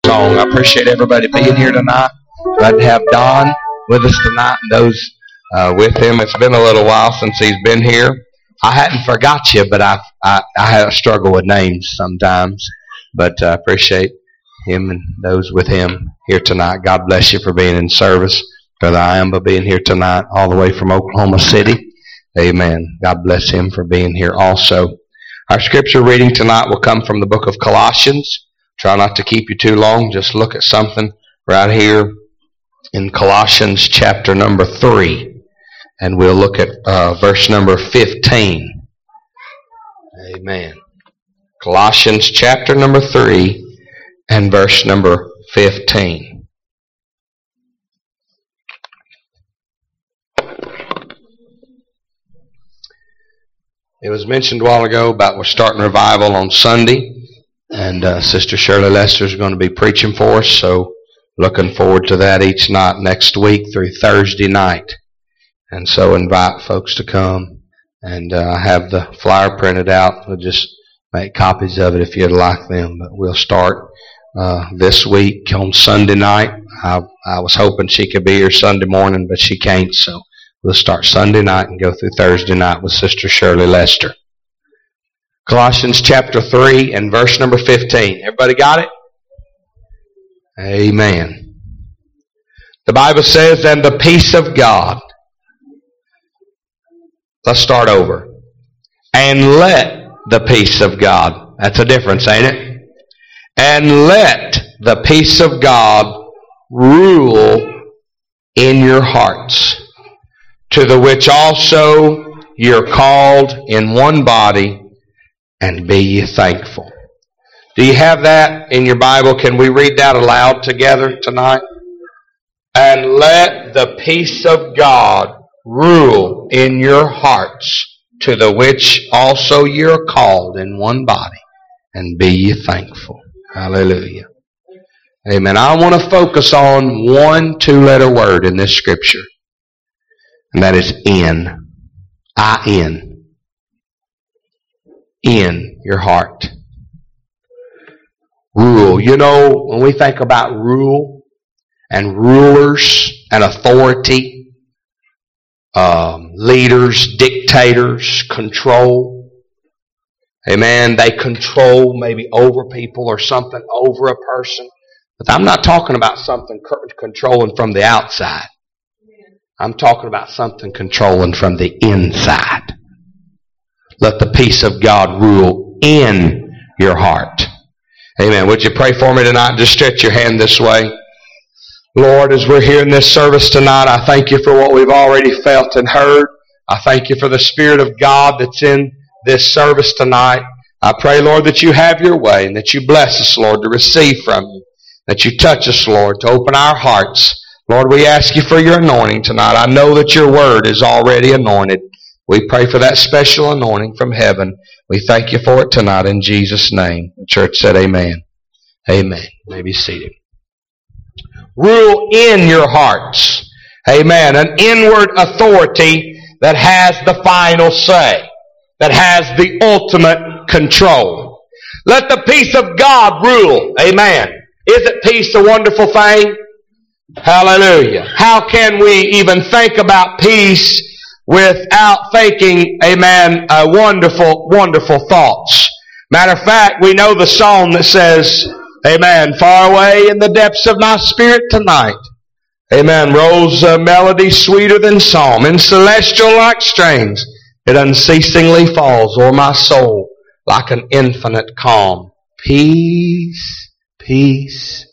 song. I appreciate everybody being here tonight. Glad to have Don with us tonight and those with him. It's been a little while since he's been here. I hadn't forgot you, but I have a struggle with names sometimes. But I appreciate him and those with him here tonight. God bless you for being in service. Brother Iamba being here tonight all the way from Oklahoma City. Amen. God bless him for being here also. Our scripture reading tonight will come from the book of Colossians. Try not to keep you too long. Just look at something right here in Colossians chapter number 3. And we'll look at verse number 15. Amen. Colossians chapter number 3 and verse number 15. It was mentioned a while ago about we're starting revival on Sunday. And Sister Shirley Lester is going to be preaching for us. So looking forward to that each night next week through Thursday night. And so invite folks to come. And I have the flyer printed out. We'll just make copies of it if you'd like them. But we'll start this week on Sunday night. I was hoping she could be here Sunday morning, but she can't. So we'll start Sunday night and go through Thursday night with Sister Shirley Lester. Colossians chapter 3 and verse number 15. Everybody got it? Amen. The Bible says, and the peace of God. Let's start over. And let the peace of God. That's a difference, ain't it? And let the peace of God rule in your hearts, to the which also you're called in one body, and be ye thankful. Do you have that in your Bible? Can we read that aloud together tonight? And let the peace of God rule in your hearts, to the which also you're called in one body, and be ye thankful. Hallelujah. Amen. I want to focus on one two-letter word in this scripture, and that is in. I-N. In your heart. Rule. You know, when we think about rule and rulers and authority, leaders, dictators, control. Amen. They control maybe over people or something over a person. But I'm not talking about something controlling from the outside. I'm talking about something controlling from the inside. Let the peace of God rule in your heart. Amen. Would you pray for me tonight? Just stretch your hand this way. Lord, as we're here in this service tonight, I thank you for what we've already felt and heard. I thank you for the Spirit of God that's in this service tonight. I pray, Lord, that you have your way and that you bless us, Lord, to receive from you. That you touch us, Lord, to open our hearts. Lord, we ask you for your anointing tonight. I know that your word is already anointed. We pray for that special anointing from heaven. We thank you for it tonight in Jesus' name. The church said amen. Amen. You may be seated. Rule in your hearts. Amen. An inward authority that has the final say. That has the ultimate control. Let the peace of God rule. Amen. Isn't peace a wonderful thing? Hallelujah. How can we even think about peace without thinking, amen, wonderful, wonderful thoughts? Matter of fact, we know the song that says, amen, far away in the depths of my spirit tonight, amen, rolls a melody sweeter than psalm, in celestial like strains, it unceasingly falls o'er my soul like an infinite calm. Peace, peace,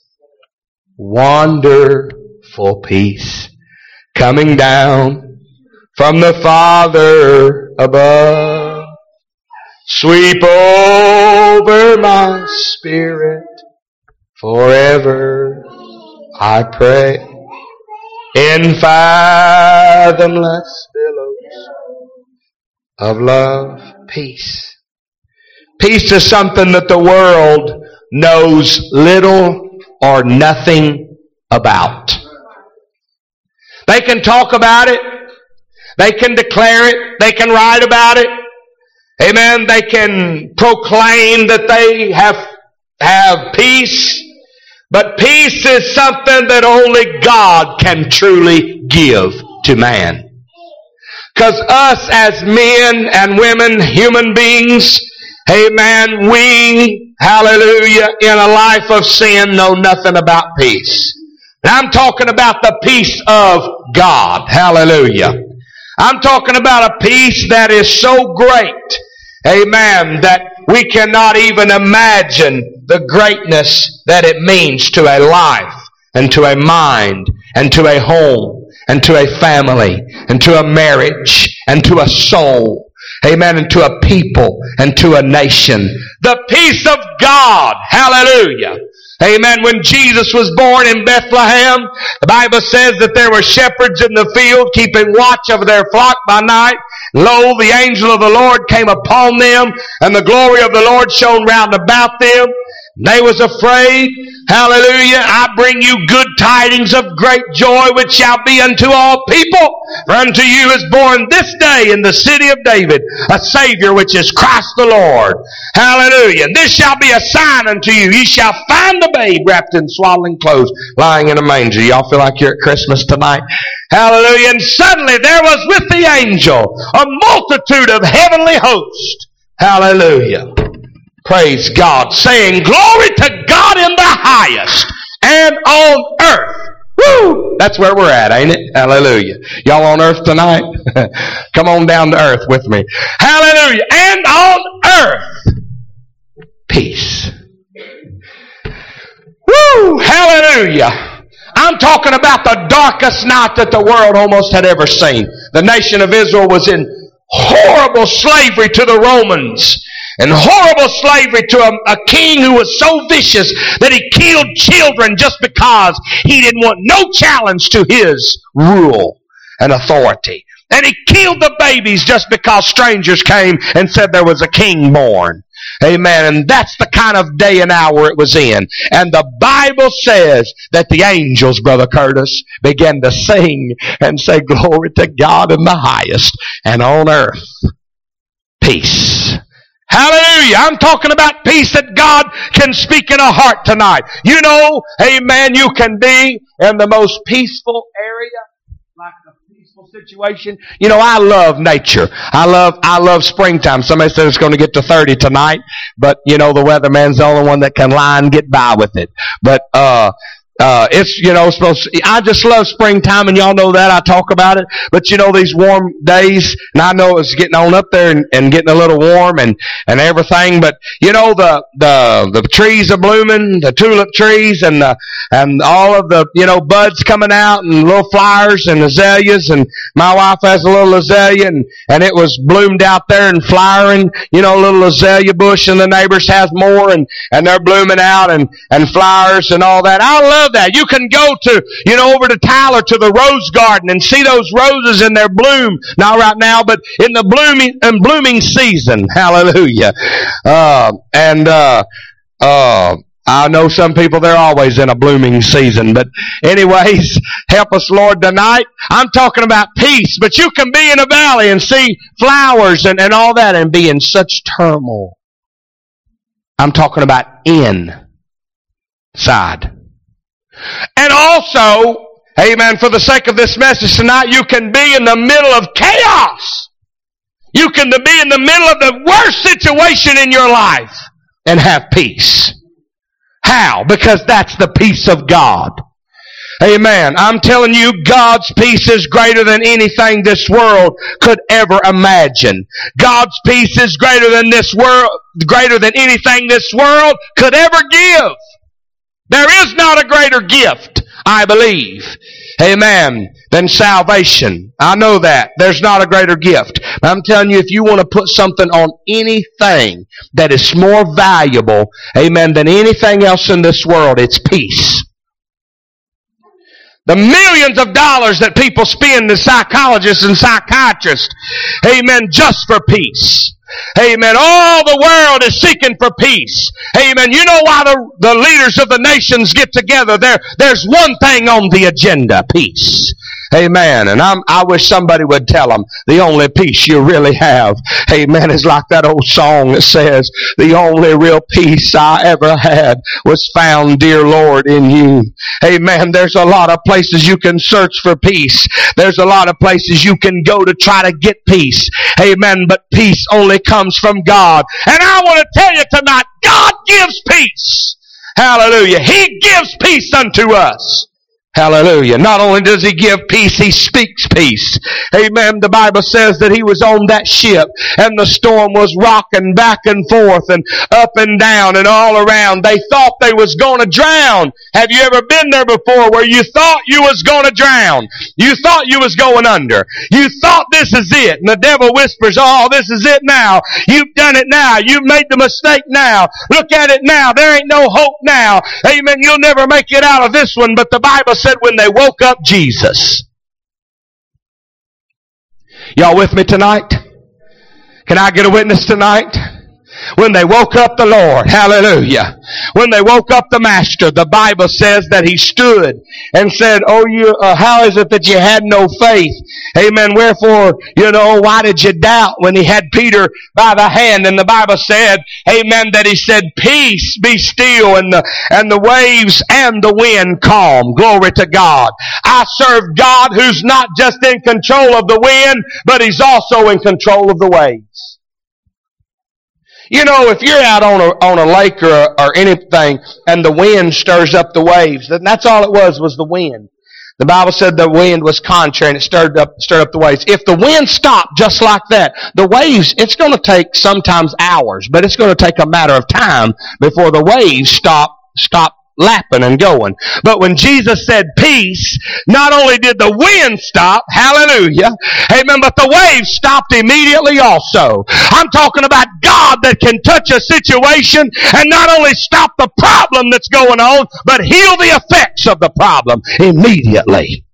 wonderful peace, coming down from the Father above, sweep over my spirit forever, I pray, in fathomless billows of love. Peace. Peace is something that the world knows little or nothing about. They can talk about it. They can declare it. They can write about it. Amen. They can proclaim that they have peace. But peace is something that only God can truly give to man. Because us as men and women, human beings, amen, we, hallelujah, in a life of sin know nothing about peace. And I'm talking about the peace of God. Hallelujah. I'm talking about a peace that is so great, amen, that we cannot even imagine the greatness that it means to a life and to a mind and to a home and to a family and to a marriage and to a soul. Amen. And to a people and to a nation. The peace of God. Hallelujah. Amen. When Jesus was born in Bethlehem, the Bible says that there were shepherds in the field keeping watch over their flock by night. Lo, the angel of the Lord came upon them, and the glory of the Lord shone round about them. They was afraid. Hallelujah. I bring you good tidings of great joy, which shall be unto all people. For unto you is born this day in the city of David a Savior, which is Christ the Lord. Hallelujah. And this shall be a sign unto you. Ye shall find the babe wrapped in swaddling clothes, lying in a manger. Y'all feel like you're at Christmas tonight? Hallelujah. And suddenly there was with the angel a multitude of heavenly hosts. Hallelujah. Praise God, saying, glory to God in the highest, and on earth. Woo! That's where we're at, ain't it? Hallelujah. Y'all on earth tonight? Come on down to earth with me. Hallelujah. And on earth, peace. Woo! Hallelujah. I'm talking about the darkest night that the world almost had ever seen. The nation of Israel was in horrible slavery to the Romans. And horrible slavery to a king who was so vicious that he killed children just because he didn't want no challenge to his rule and authority. And he killed the babies just because strangers came and said there was a king born. Amen. And that's the kind of day and hour it was in. And the Bible says that the angels, Brother Curtis, began to sing and say, glory to God in the highest, and on earth, peace. Hallelujah. I'm talking about peace that God can speak in a heart tonight. You know, amen, you can be in the most peaceful area, like a peaceful situation. You know, I love nature. I love springtime. Somebody said it's going to get to 30 tonight, but you know, the weatherman's the only one that can lie and get by with it. But, it's, you know, I just love springtime, and y'all know that. I talk about it. But, you know, these warm days, and I know it's getting on up there and getting a little warm and everything. But, you know, the trees are blooming, the tulip trees, and all of the, you know, buds coming out and little flowers and azaleas. And my wife has a little azalea, and it was bloomed out there and flowering, you know, a little azalea bush, and the neighbors has more, and they're blooming out and flowers and all that. I love that. You can go to, you know, over to Tyler to the rose garden and see those roses in their bloom. Not right now, but in the blooming season. Hallelujah. I know some people, they're always in a blooming season. But anyways, help us, Lord, tonight. I'm talking about peace. But you can be in a valley and see flowers and all that and be in such turmoil. I'm talking about inside. And also, amen, for the sake of this message tonight, you can be in the middle of chaos. You can be in the middle of the worst situation in your life and have peace. How? Because that's the peace of God. Amen. I'm telling you, God's peace is greater than anything this world could ever imagine. God's peace is greater than anything this world could ever give. There is not a greater gift, I believe, amen, than salvation. I know that. There's not a greater gift. But I'm telling you, if you want to put something on anything that is more valuable, amen, than anything else in this world, it's peace. The millions of dollars that people spend as psychologists and psychiatrists, amen, just for peace. Amen. All the world is seeking for peace. Amen. You know why the leaders of the nations get together? There's one thing on the agenda: peace. Amen. And I wish somebody would tell them the only peace you really have, amen, is like that old song that says, the only real peace I ever had was found, dear Lord, in you. Amen. There's a lot of places you can search for peace. There's a lot of places you can go to try to get peace. Amen. But peace only comes from God. And I want to tell you tonight, God gives peace. Hallelujah. He gives peace unto us. Hallelujah. Not only does He give peace, He speaks peace. Amen. The Bible says that He was on that ship and the storm was rocking back and forth and up and down and all around. They thought they was going to drown. Have you ever been there before where you thought you was going to drown? You thought you was going under. You thought this is it. And the devil whispers, oh, this is it now. You've done it now. You've made the mistake now. Look at it now. There ain't no hope now. Amen. You'll never make it out of this one. But the Bible said when they woke up Jesus. Y'all with me tonight? Can I get a witness tonight? When they woke up the Lord, hallelujah. When they woke up the Master, the Bible says that He stood and said, oh, how is it that you had no faith? Amen. Wherefore, why did you doubt? When He had Peter by the hand, and the Bible said, amen, that He said, peace, be still, and the waves and the wind calm. Glory to God. I serve God who's not just in control of the wind, but He's also in control of the waves. If you're out on a lake or anything and the wind stirs up the waves, then that's all it was the wind. The Bible said the wind was contrary and it stirred up the waves. If the wind stopped just like that, the waves, it's going to take sometimes hours, but it's going to take a matter of time before the waves stop lapping and going. But when Jesus said peace, not only did the wind stop, hallelujah, amen, but the waves stopped immediately also. I'm talking about God that can touch a situation and not only stop the problem that's going on, but heal the effects of the problem immediately.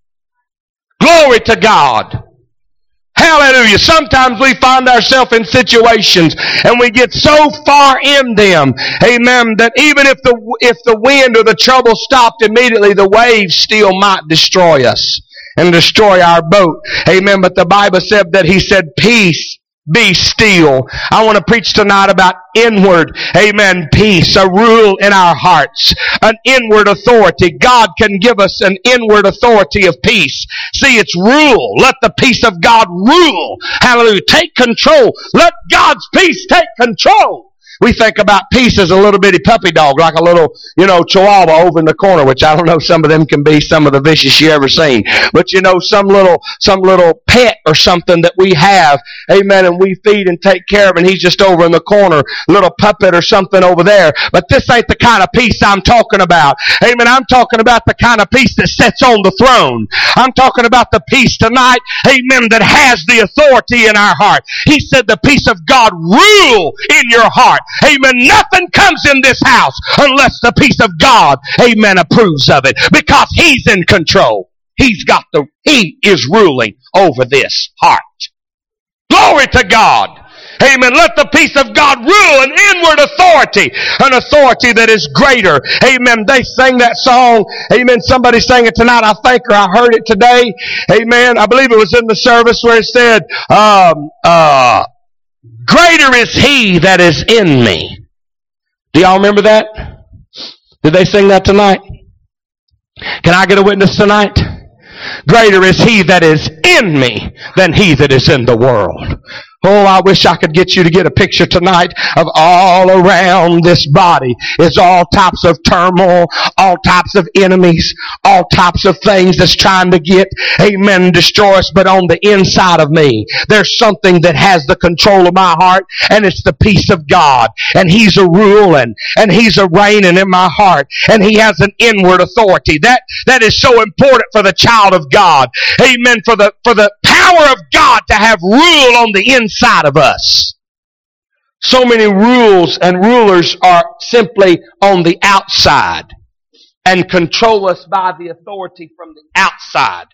Glory to God. Hallelujah. Sometimes we find ourselves in situations and we get so far in them, amen, that even if the wind or the trouble stopped immediately, the waves still might destroy us and destroy our boat. Amen. But the Bible said that He said, peace, be still. I want to preach tonight about inward, amen, peace, a rule in our hearts, an inward authority. God can give us an inward authority of peace. See, it's rule. Let the peace of God rule. Hallelujah. Take control. Let God's peace take control. We think about peace as a little bitty puppy dog, like a little, chihuahua over in the corner, which I don't know, some of them can be some of the vicious you ever seen. But some little pet or something that we have, amen, and we feed and take care of, and he's just over in the corner, little puppet or something over there. But this ain't the kind of peace I'm talking about. Amen. I'm talking about the kind of peace that sits on the throne. I'm talking about the peace tonight, amen, that has the authority in our heart. He said the peace of God rule in your heart. Amen. Nothing comes in this house unless the peace of God, amen, approves of it. Because He's in control. He is ruling over this heart. Glory to God. Amen. Let the peace of God rule, an inward authority, an authority that is greater. Amen. They sang that song. Amen. Somebody sang it tonight, I think, or I heard it today. Amen. I believe it was in the service where it said, greater is He that is in me. Do y'all remember that? Did they sing that tonight? Can I get a witness tonight? Greater is He that is in me than he that is in the world. Oh, I wish I could get you to get a picture tonight of all around this body is all types of turmoil, all types of enemies, all types of things that's trying to get, amen, destroy us. But on the inside of me, there's something that has the control of my heart, and it's the peace of God. And He's a ruling, and He's a reigning in my heart, and He has an inward authority. That is so important for the child of God. Amen. For the power of God to have rule on the inside of us. So many rules and rulers are simply on the outside and control us by the authority from the outside.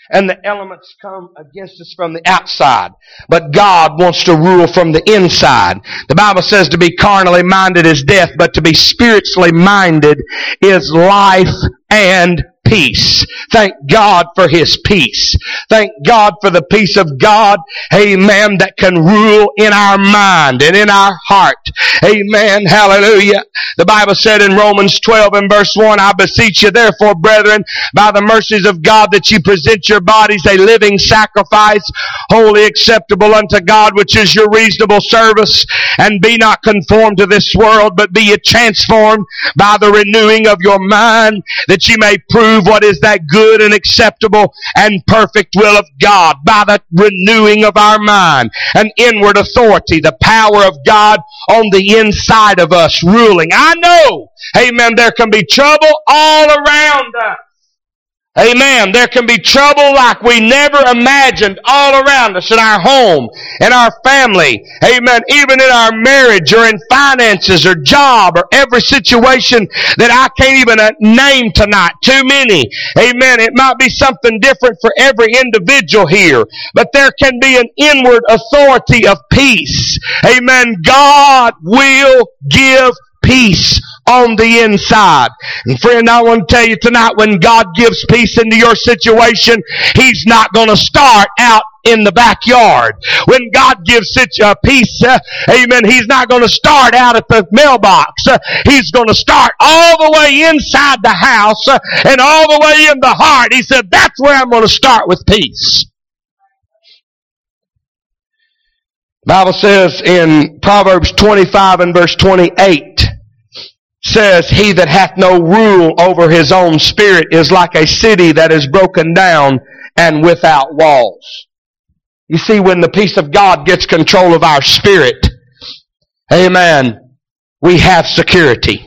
and the elements come against us from the outside. But God wants to rule from the inside. The Bible says to be carnally minded is death, but to be spiritually minded is life and peace. Thank God for His peace. Thank God for the peace of God, amen, that can rule in our mind and in our heart. Amen, hallelujah. The Bible said in Romans 12 and verse 1, I beseech you therefore, brethren, by the mercies of God, that you present your bodies a living sacrifice, wholly acceptable unto God, which is your reasonable service. And be not conformed to this world, but be ye transformed by the renewing of your mind, that ye may prove what is that good and acceptable and perfect will of God. By the renewing of our mind, an inward authority, the power of God on the inside of us ruling. I know, amen, there can be trouble all around us. Amen. There can be trouble like we never imagined all around us in our home, in our family. Amen. Even in our marriage or in finances or job or every situation that I can't even name tonight. Too many. Amen. It might be something different for every individual here, but there can be an inward authority of peace. Amen. God will give peace on the inside. And friend, I want to tell you tonight, when God gives peace into your situation, He's not going to start out in the backyard. When God gives peace, amen, He's not going to start out at the mailbox. He's going to start all the way inside the house and all the way in the heart. He said, that's where I'm going to start with peace. The Bible says in Proverbs 25 and verse 28, says, he that hath no rule over his own spirit is like a city that is broken down and without walls. You see, when the peace of God gets control of our spirit, amen, we have security.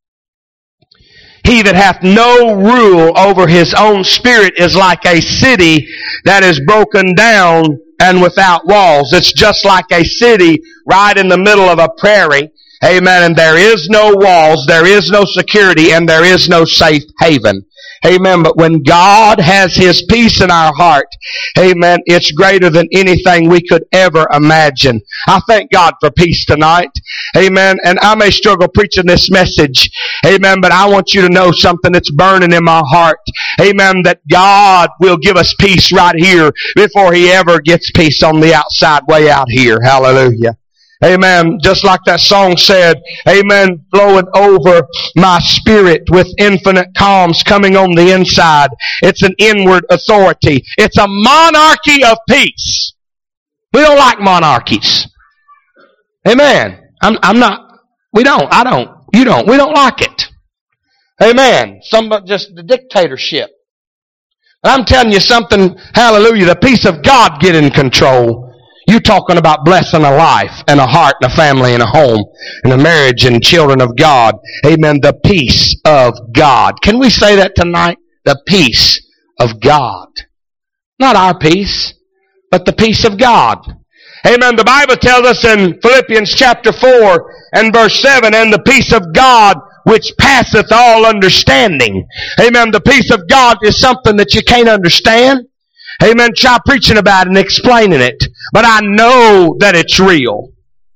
He that hath no rule over his own spirit is like a city that is broken down and without walls. It's just like a city right in the middle of a prairie. Amen. And there is no walls, there is no security, and there is no safe haven. Amen. But when God has His peace in our heart, amen, it's greater than anything we could ever imagine. I thank God for peace tonight. Amen. And I may struggle preaching this message. Amen. But I want you to know something that's burning in my heart. Amen. That God will give us peace right here before He ever gets peace on the outside way out here. Hallelujah. Amen. Just like that song said, amen, flowing over my spirit with infinite calms coming on the inside. It's an inward authority. It's a monarchy of peace. We don't like monarchies. Amen. We don't like it. Amen. Just the dictatorship. And I'm telling you something, hallelujah, the peace of God get in control. You're talking about blessing a life and a heart and a family and a home and a marriage and children of God. Amen. The peace of God. Can we say that tonight? The peace of God. Not our peace, but the peace of God. Amen. The Bible tells us in Philippians chapter 4 and verse 7, and the peace of God which passeth all understanding. Amen. The peace of God is something that you can't understand. Amen. Try preaching about it and explaining it. But I know that it's real.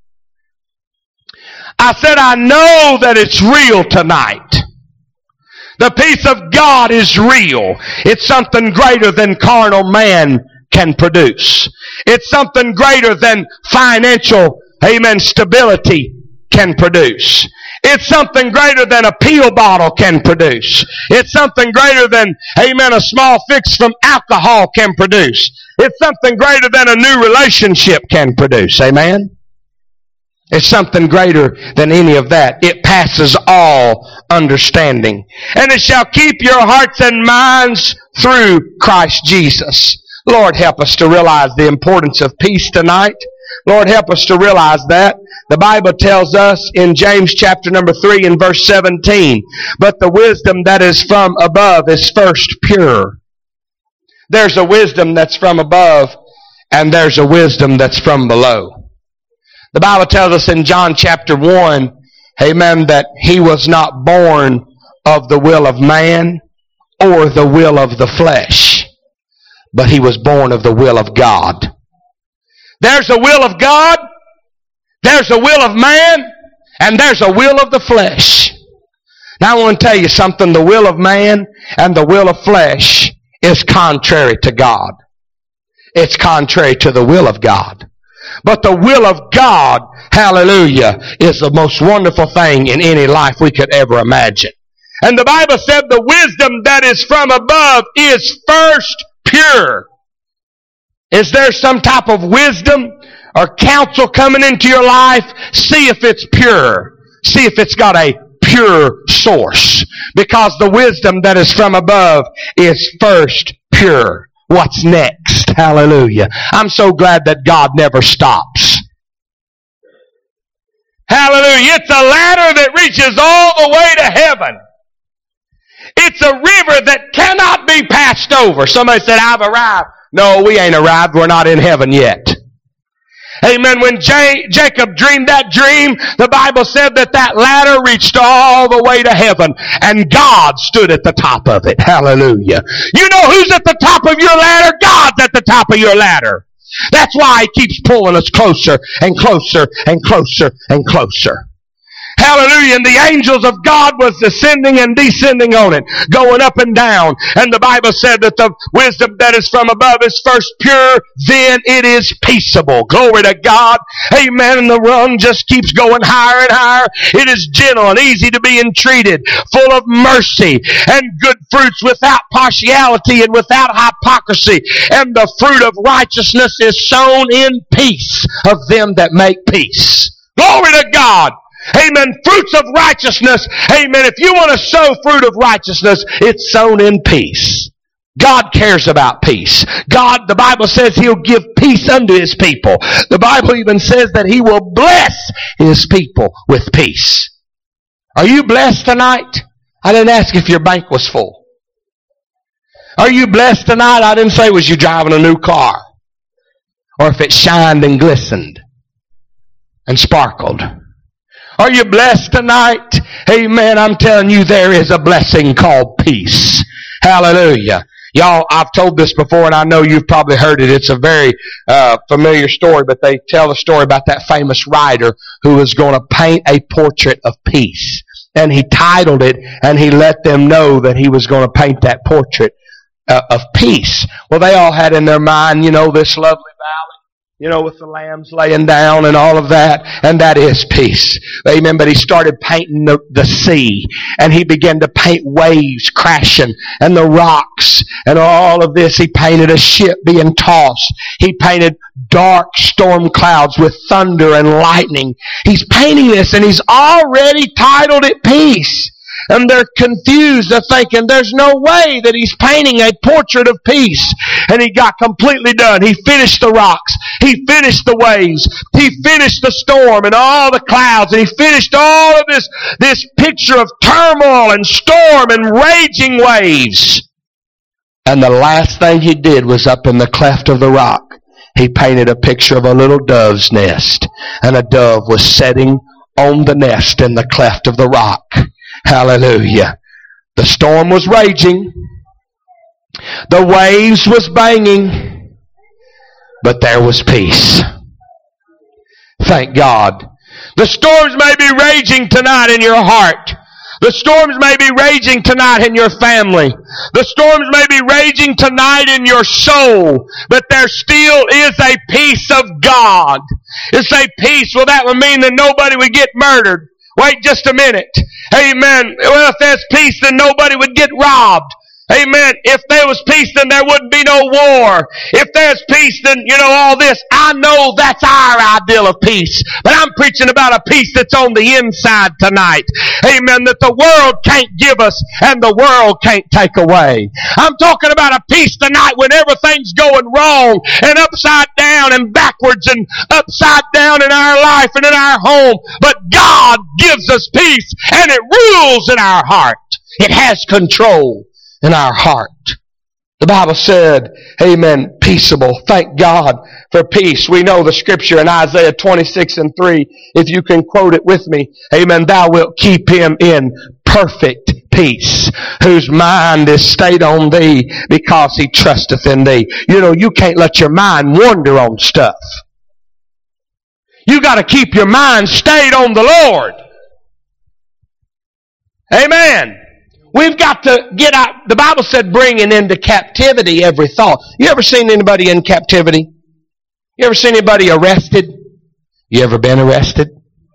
I said I know that it's real tonight. The peace of God is real. It's something greater than carnal man can produce. It's something greater than financial, amen, stability can produce. It's something greater than a pill bottle can produce. It's something greater than, amen, a small fix from alcohol can produce. It's something greater than a new relationship can produce. Amen? It's something greater than any of that. It passes all understanding. And it shall keep your hearts and minds through Christ Jesus. Lord, help us to realize the importance of peace tonight. Lord, help us to realize that. The Bible tells us in James chapter number 3 and verse 17, but the wisdom that is from above is first pure. There's a wisdom that's from above, and there's a wisdom that's from below. The Bible tells us in John chapter 1, amen, that He was not born of the will of man or the will of the flesh, but he was born of the will of God. There's a will of God, there's a will of man, and there's a will of the flesh. Now I want to tell you something. The will of man and the will of flesh is contrary to God. It's contrary to the will of God. But the will of God, hallelujah, is the most wonderful thing in any life we could ever imagine. And the Bible said the wisdom that is from above is first pure. Is there some type of wisdom or counsel coming into your life? See if it's pure. See if it's got a pure source. Because the wisdom that is from above is first pure. What's next? Hallelujah. I'm so glad that God never stops. Hallelujah. It's a ladder that reaches all the way to heaven. It's a river that cannot be passed over. Somebody said, I've arrived. No, we ain't arrived. We're not in heaven yet. Amen. When Jacob dreamed that dream, the Bible said that ladder reached all the way to heaven, and God stood at the top of it. Hallelujah. You know who's at the top of your ladder? God's at the top of your ladder. That's why He keeps pulling us closer and closer and closer and closer. Hallelujah. And the angels of God was ascending and descending on it, going up and down. And the Bible said that the wisdom that is from above is first pure, then it is peaceable. Glory to God. Amen. And the rung just keeps going higher and higher. It is gentle and easy to be entreated, full of mercy and good fruits, without partiality and without hypocrisy. And the fruit of righteousness is sown in peace of them that make peace. Glory to God. Amen. Fruits of righteousness. Amen. If you want to sow fruit of righteousness, it's sown in peace. God cares about peace. God, the Bible says He'll give peace unto His people. The Bible even says that He will bless His people with peace. Are you blessed tonight? I didn't ask if your bank was full. Are you blessed tonight? I didn't say was you driving a new car, or if it shined and glistened and sparkled. Are you blessed tonight? Amen. I'm telling you, there is a blessing called peace. Hallelujah. Y'all, I've told this before, and I know you've probably heard it. It's a very familiar story, but they tell the story about that famous writer who was going to paint a portrait of peace. And he titled it, and he let them know that he was going to paint that portrait of peace. Well, they all had in their mind, this lovely valley, with the lambs laying down and all of that, and that is peace. Amen. But he started painting the sea, and he began to paint waves crashing and the rocks and all of this. He painted a ship being tossed. He painted dark storm clouds with thunder and lightning. He's painting this, and he's already titled it peace. And they're confused. They're thinking there's no way that he's painting a portrait of peace. And he got completely done. He finished the rocks. He finished the waves. He finished the storm and all the clouds. And he finished all of this picture of turmoil and storm and raging waves. And the last thing he did was up in the cleft of the rock, he painted a picture of a little dove's nest. And a dove was sitting on the nest in the cleft of the rock. Hallelujah. The storm was raging. The waves was banging. But there was peace. Thank God. The storms may be raging tonight in your heart. The storms may be raging tonight in your family. The storms may be raging tonight in your soul. But there still is a peace of God. It's a peace. Well, that would mean that nobody would get murdered. Wait just a minute. Amen. Well, if there's peace, then nobody would get robbed. Amen. If there was peace, then there wouldn't be no war. If there's peace, then, all this. I know that's our ideal of peace. But I'm preaching about a peace that's on the inside tonight. Amen. That the world can't give us and the world can't take away. I'm talking about a peace tonight when everything's going wrong and upside down and backwards and upside down in our life and in our home. But God gives us peace, and it rules in our heart. It has control in our heart. The Bible said, amen, peaceable. Thank God for peace. We know the scripture in Isaiah 26:3. If you can quote it with me. Amen. Thou wilt keep him in perfect peace, whose mind is stayed on thee because he trusteth in thee. You know, you can't let your mind wander on stuff. You got to keep your mind stayed on the Lord. Amen. We've got to get out. The Bible said bringing into captivity every thought. You ever seen anybody in captivity? You ever seen anybody arrested? You ever been arrested?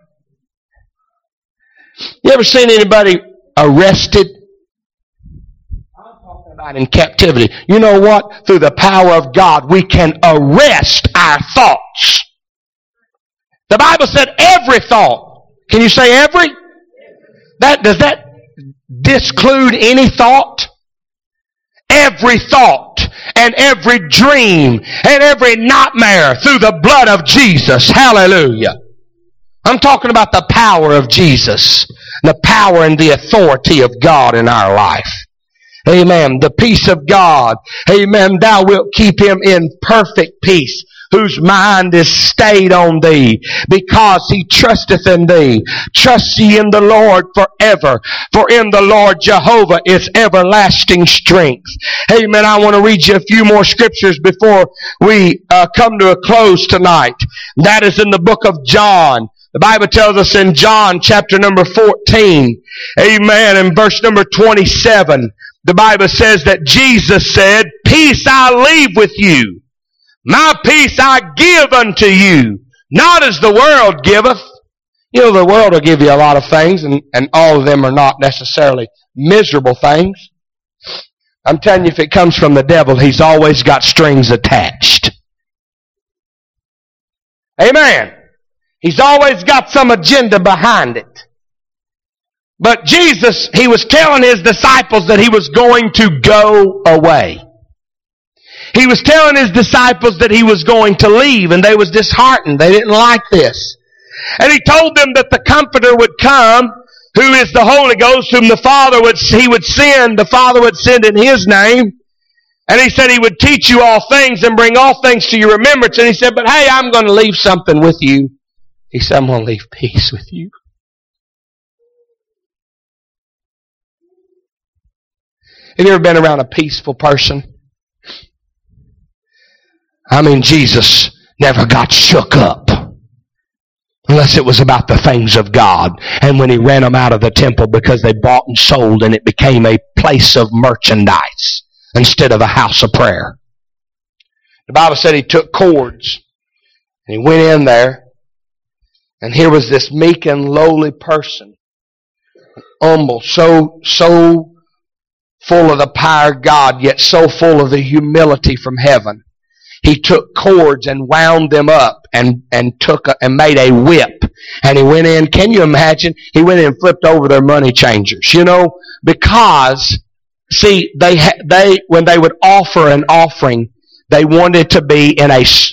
You ever seen anybody arrested? I'm talking about in captivity. You know what? Through the power of God, we can arrest our thoughts. The Bible said every thought. Can you say every? Does that disclude any thought? Every thought and every dream and every nightmare through the blood of Jesus. Hallelujah. I'm talking about the power of Jesus, the power and the authority of God in our life. Amen. The peace of God. Amen. Thou wilt keep him in perfect peace, whose mind is stayed on thee, because he trusteth in thee. Trust ye in the Lord forever, for in the Lord Jehovah is everlasting strength. Amen. I want to read you a few more scriptures before we come to a close tonight. That is in the book of John. The Bible tells us in John chapter number 14, amen, in verse number 27, the Bible says that Jesus said, peace I leave with you. My peace I give unto you, not as the world giveth. You know, the world will give you a lot of things, and all of them are not necessarily miserable things. I'm telling you, if it comes from the devil, he's always got strings attached. Amen. He's always got some agenda behind it. But Jesus, he was telling his disciples that he was going to go away. He was telling his disciples that he was going to leave, and they was disheartened. They didn't like this. And he told them that the Comforter would come, who is the Holy Ghost, whom the Father would send in his name. And he said he would teach you all things and bring all things to your remembrance. And he said, but hey, I'm going to leave something with you. He said, I'm going to leave peace with you. Have you ever been around a peaceful person? I mean, Jesus never got shook up unless it was about the things of God. And when he ran them out of the temple because they bought and sold and it became a place of merchandise instead of a house of prayer. The Bible said he took cords and he went in there, and here was this meek and lowly person, humble, so full of the power of God, yet so full of the humility from heaven. He took cords and wound them up and made a whip. And he went in, can you imagine? He went in and flipped over their money changers. You know, because, see, when they would offer an offering, they wanted to be in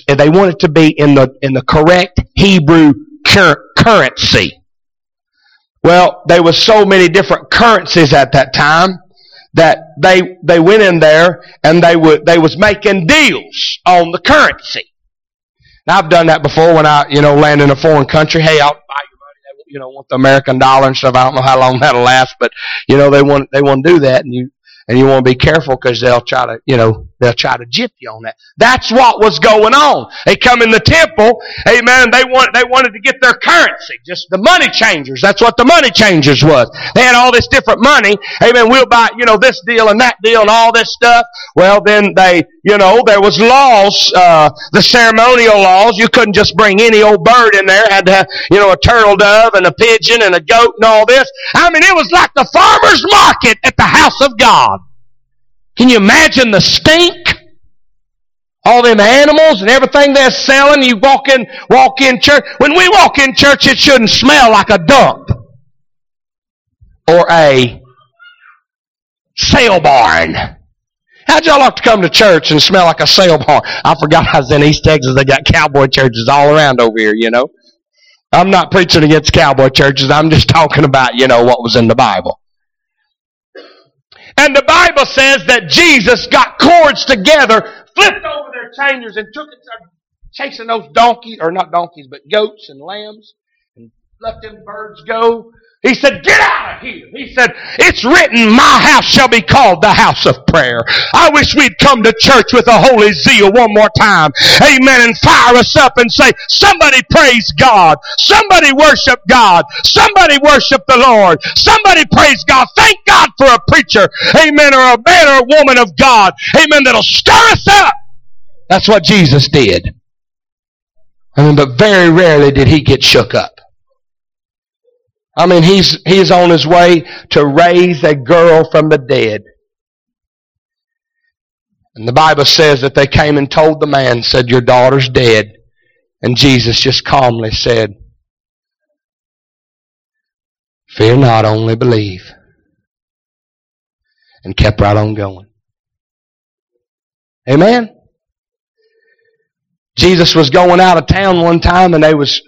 the correct Hebrew currency. Well, there was so many different currencies at that time that they went in there and they was making deals on the currency. Now, I've done that before when I, land in a foreign country. Hey, I'll buy your money. Want the American dollar and stuff. I don't know how long that'll last, but they want to do that, and you want to be careful because they'll try to gyp you on that. That's what was going on. They come in the temple, amen. They wanted to get their currency, just the money changers. That's what the money changers was. They had all this different money. Amen. We'll buy, this deal and that deal and all this stuff. Well, then there was laws, the ceremonial laws. You couldn't just bring any old bird in there. Had to have, a turtle dove and a pigeon and a goat and all this. I mean, it was like the farmer's market at the house of God. Can you imagine the stink? All them animals and everything they're selling. You walk in church. When we walk in church, it shouldn't smell like a dump or a sale barn. How'd y'all like to come to church and smell like a sale barn? I forgot I was in East Texas. They got cowboy churches all around over here, I'm not preaching against cowboy churches. I'm just talking about, what was in the Bible. And the Bible says that Jesus got cords together, flipped over their changers, and took it to chasing those donkeys, or not donkeys, but goats and lambs, and let them birds go. He said, get out of here. He said, it's written, my house shall be called the house of prayer. I wish we'd come to church with a holy zeal one more time. Amen. And fire us up and say, somebody praise God. Somebody worship God. Somebody worship the Lord. Somebody praise God. Thank God for a preacher. Amen. Or a man or a woman of God. Amen. That'll stir us up. That's what Jesus did. But very rarely did he get shook up. He's on his way to raise a girl from the dead. And the Bible says that they came and told the man, said, your daughter's dead. And Jesus just calmly said, fear not, only believe. And kept right on going. Amen? Jesus was going out of town one time, and he was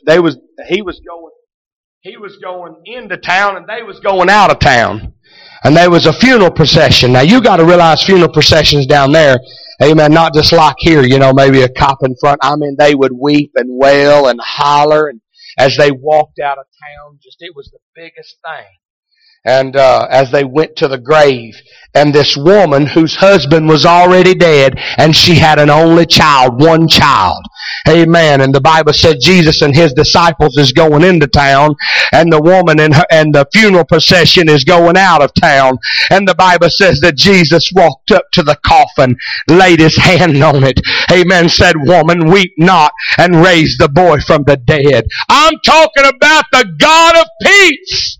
going into town, and they was going out of town. And there was a funeral procession. Now you got to realize funeral processions down there, amen, not just like here, maybe a cop in front. They would weep and wail and holler, and as they walked out of town, it was the biggest thing. And as they went to the grave, and this woman whose husband was already dead, and she had an only child, one child. Amen. And the Bible said Jesus and his disciples is going into town, and the woman and the funeral procession is going out of town. And the Bible says that Jesus walked up to the coffin, laid his hand on it. Amen. Said, woman, weep not, and raised the boy from the dead. I'm talking about the God of peace.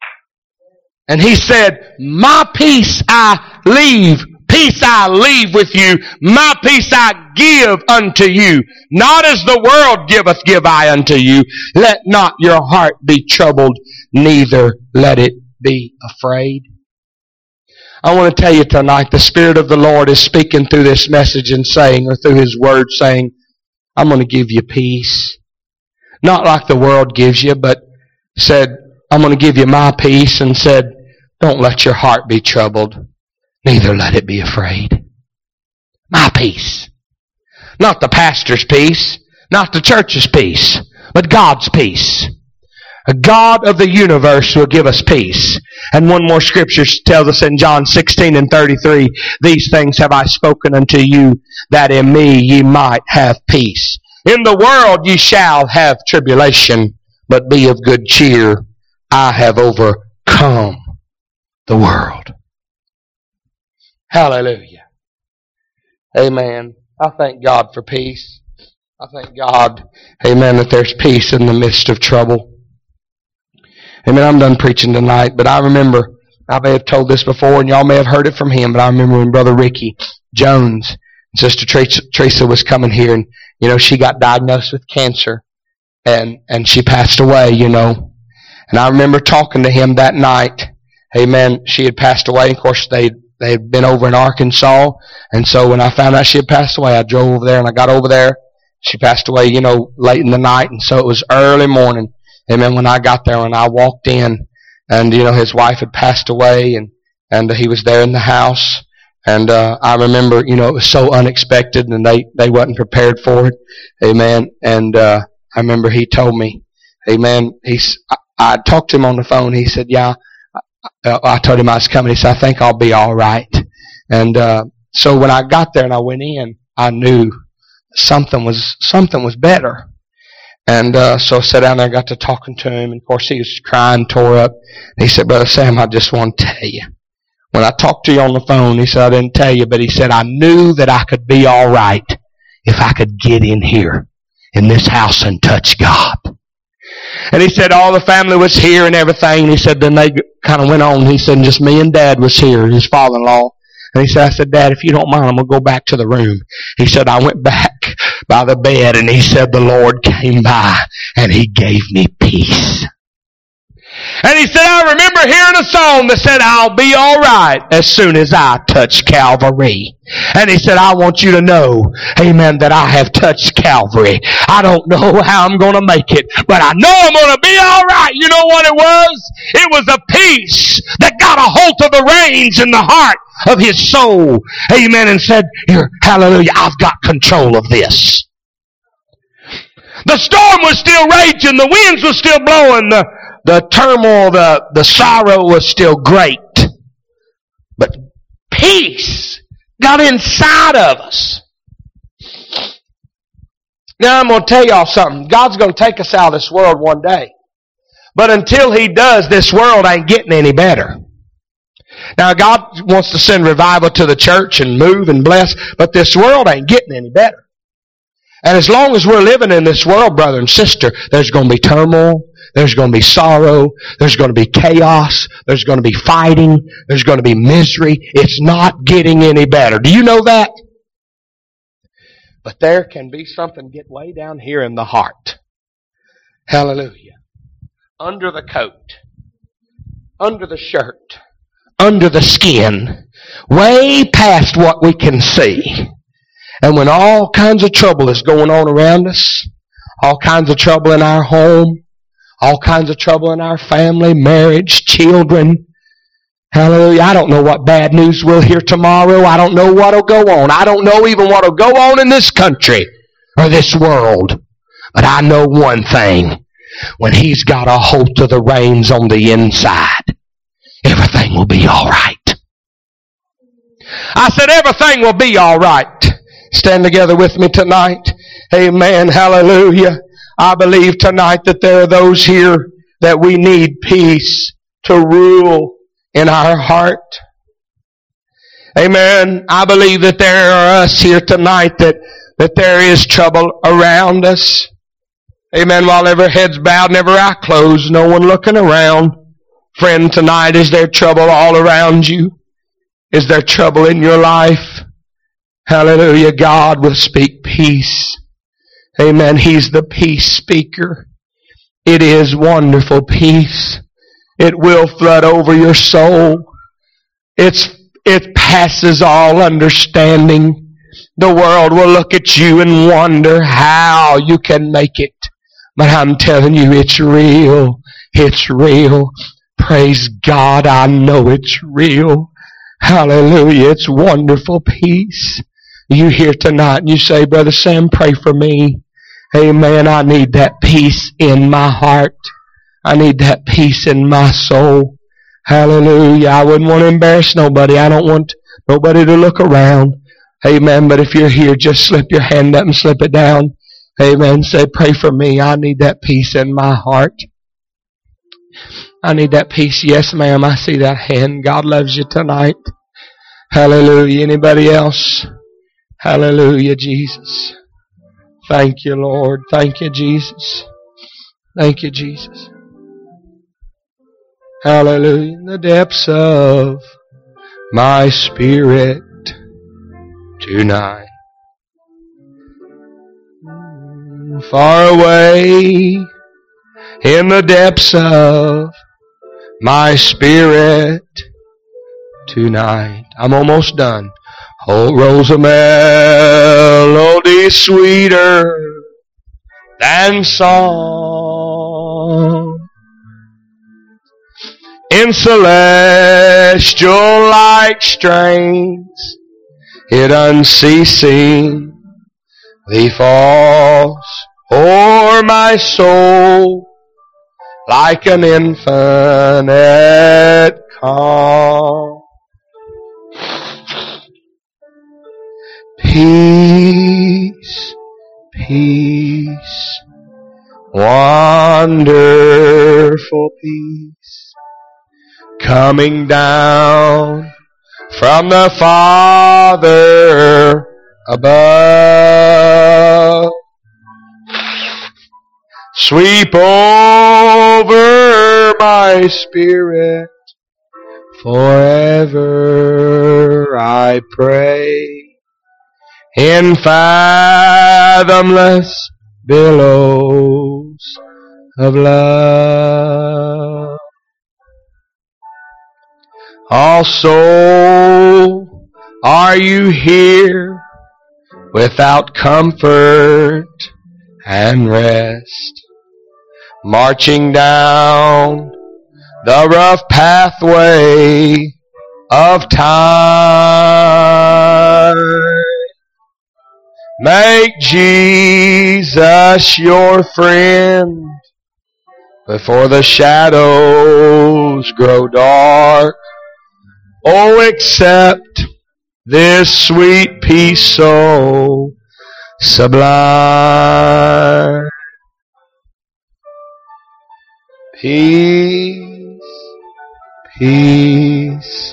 And he said, my peace I leave with you. My peace I give unto you. Not as the world giveth, give I unto you. Let not your heart be troubled, neither let it be afraid. I want to tell you tonight, the Spirit of the Lord is speaking through this message and saying, or through His Word saying, I'm going to give you peace. Not like the world gives you, but said, I'm going to give you my peace, and said, don't let your heart be troubled, neither let it be afraid. My peace. Not the pastor's peace, not the church's peace, but God's peace. A God of the universe will give us peace. And one more scripture tells us in John 16:33, these things have I spoken unto you, that in me ye might have peace. In the world ye shall have tribulation, but be of good cheer. I have overcome the world. Hallelujah. Amen. I thank God for peace. I thank God, amen, that there's peace in the midst of trouble. Amen. I'm done preaching tonight, but I remember, I may have told this before, and y'all may have heard it from him, but I remember when Brother Ricky Jones and Sister Teresa was coming here, and, she got diagnosed with cancer, and she passed away, And I remember talking to him that night. Amen. She had passed away. Of course, they had been over in Arkansas. And so when I found out she had passed away, I drove over there, and I got over there. She passed away, late in the night. And so it was early morning. Amen. When I got there, and I walked in, and, his wife had passed away, and he was there in the house. And I remember, it was so unexpected, and they wasn't prepared for it. Amen. And I remember he told me, amen, I talked to him on the phone. He said, yeah, I told him I was coming. He said, I think I'll be all right. And so when I got there and I went in, I knew something was better. And so I sat down there and got to talking to him. And of course, he was crying, tore up. And he said, Brother Sam, I just want to tell you. When I talked to you on the phone, he said, I didn't tell you, but he said, I knew that I could be all right if I could get in here, in this house, and touch God. And he said all the family was here and everything. And he said then they kind of went on. He said just me and Dad was here, his father-in-law. And he said, I said, Dad, if you don't mind, I'm going to go back to the room. He said, I went back by the bed, and he said the Lord came by and He gave me peace. And he said, I remember hearing a song that said, I'll be all right as soon as I touch Calvary. And he said, I want you to know, amen, that I have touched Calvary. I don't know how I'm going to make it, but I know I'm going to be all right. You know what it was? It was a peace that got a hold of the reins in the heart of his soul. Amen. And said, here, hallelujah, I've got control of this. The storm was still raging. The winds were still blowing. The turmoil, the sorrow was still great. But peace got inside of us. Now I'm going to tell y'all something. God's going to take us out of this world one day. But until He does, this world ain't getting any better. Now God wants to send revival to the church and move and bless, but this world ain't getting any better. And as long as we're living in this world, brother and sister, there's going to be turmoil, there's going to be sorrow, there's going to be chaos, there's going to be fighting, there's going to be misery. It's not getting any better. Do you know that? But there can be something get way down here in the heart. Hallelujah. Under the coat, under the shirt, under the skin, way past what we can see. And when all kinds of trouble is going on around us, all kinds of trouble in our home, all kinds of trouble in our family, marriage, children, hallelujah, I don't know what bad news we'll hear tomorrow. I don't know what will go on. I don't know even what will go on in this country or this world. But I know one thing. When He's got a hold of the reins on the inside, everything will be all right. I said everything will be all right. Stand together with me tonight. Amen. Hallelujah. I believe tonight that there are those here that we need peace to rule in our heart. Amen. I believe that there are us here tonight that there is trouble around us. Amen. While every head's bowed and every eye closed, no one looking around. Friend, tonight, is there trouble all around you? Is there trouble in your life? Hallelujah. God will speak peace. Amen. He's the peace speaker. It is wonderful peace. It will flood over your soul. It passes all understanding. The world will look at you and wonder how you can make it. But I'm telling you, it's real. It's real. Praise God, I know it's real. Hallelujah. It's wonderful peace. You here tonight and you say, Brother Sam, pray for me. Amen. I need that peace in my heart. I need that peace in my soul. Hallelujah. I wouldn't want to embarrass nobody. I don't want nobody to look around. Amen. But if you're here, just slip your hand up and slip it down. Amen. Say, pray for me. I need that peace in my heart. I need that peace. Yes, ma'am. I see that hand. God loves you tonight. Hallelujah. Anybody else? Hallelujah, Jesus. Thank you, Lord. Thank you, Jesus. Thank you, Jesus. Hallelujah. In the depths of my spirit tonight. Far away in the depths of my spirit tonight. I'm almost done. Oh, rose a melody sweeter than song. In celestial like strains, it unceasingly falls o'er my soul like an infinite calm. Peace, peace, wonderful peace, coming down from the Father above. Sweep over my spirit forever, I pray. In fathomless billows of love. Also, are you here without comfort and rest, marching down the rough pathway of time? May Make Jesus your friend before the shadows grow dark. Oh, accept this sweet peace so sublime. Peace, peace,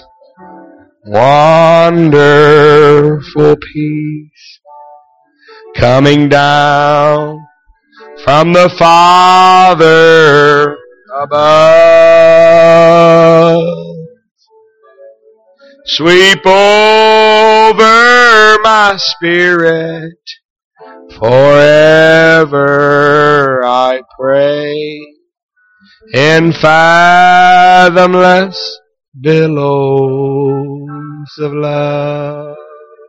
wonderful peace, coming down from the Father above. Sweep over my spirit, forever I pray, in fathomless billows of love.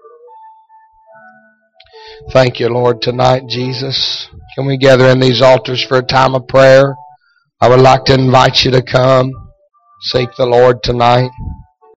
Thank you, Lord, tonight, Jesus. Can we gather in these altars for a time of prayer? I would like to invite you to come seek the Lord tonight.